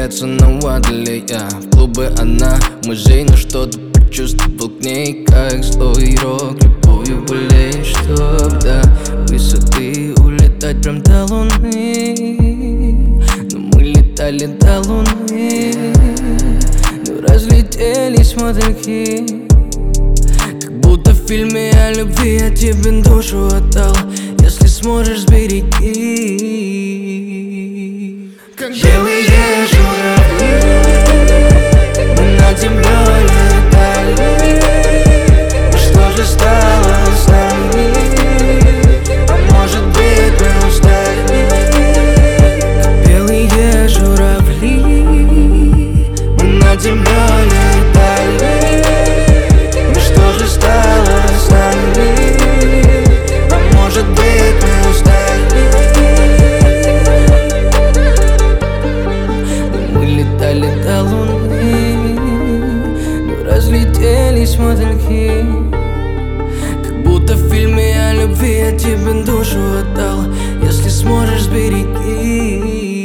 боятся навадили. В клубы она мужей, но что-то почувствовал к ней, как злой рок. Любовью болеешь, чтоб до высоты улетать прям до луны. Но мы летали до луны, но разлетелись мотыльки. Как будто в фильме о любви я тебе душу отдал. Если сможешь, сбереги. Как белые журавли мы над землей летали. Но что же стало с нами? А может быть, мы устали? Как белые журавли мы над землей летали. Но что же стало с нами? А может быть, мы устали? Мы летали до луны, но разлетелись мотыльки. Как будто в фильме о любви я тебе душу отдал. Если сможешь, сбереги.